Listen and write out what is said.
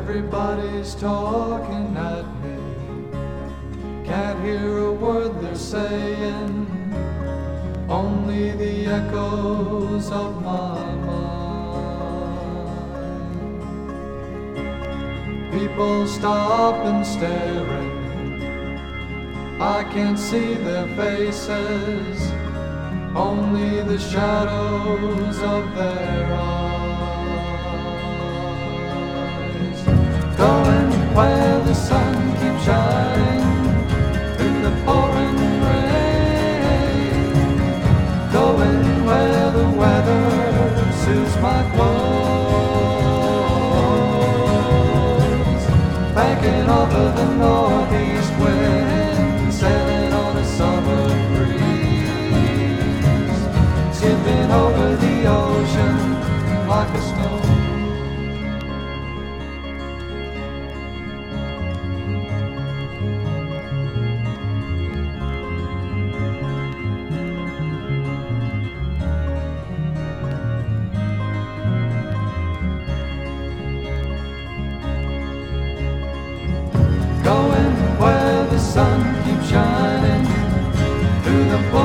Everybody's talking at me, can't hear a word they're saying, only the echoes of my mind. People stop and staring, I can't see their faces, only the shadows of their eyes. Going where the sun keeps shining through the pouring rain, going where the weather suits my clothes, banking over the northeast wind, sailing on a summer breeze, skipping over the ocean like a stone. Going where the sun keeps shining through the